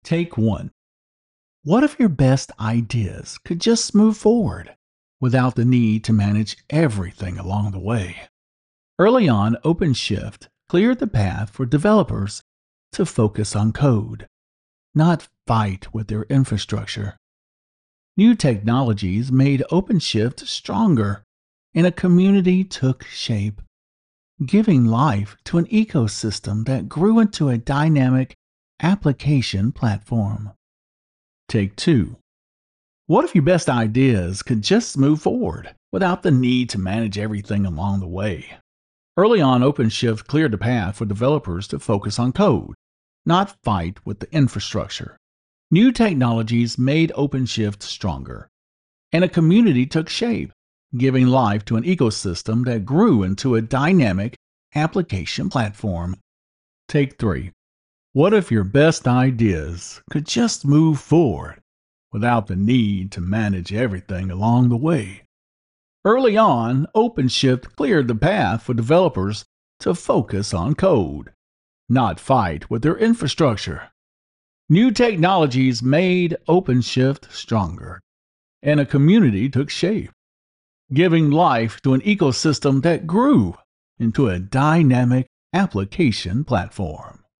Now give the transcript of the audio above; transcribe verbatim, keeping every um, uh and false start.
Take one. What if your best ideas could just move forward without the need to manage everything along the way? Early on, OpenShift cleared the path for developers to focus on code, not fight with their infrastructure. New technologies made OpenShift stronger, and a community took shape, giving life to an ecosystem that grew into a dynamic application platform. Take two. What if your best ideas could just move forward without the need to manage everything along the way? Early on, OpenShift cleared the path for developers to focus on code, not fight with the infrastructure. New technologies made OpenShift stronger, and a community took shape, giving life to an ecosystem that grew into a dynamic application platform. Take three. What if your best ideas could just move forward without the need to manage everything along the way? Early on, OpenShift cleared the path for developers to focus on code, not fight with their infrastructure. New technologies made OpenShift stronger, and a community took shape, giving life to an ecosystem that grew into a dynamic application platform.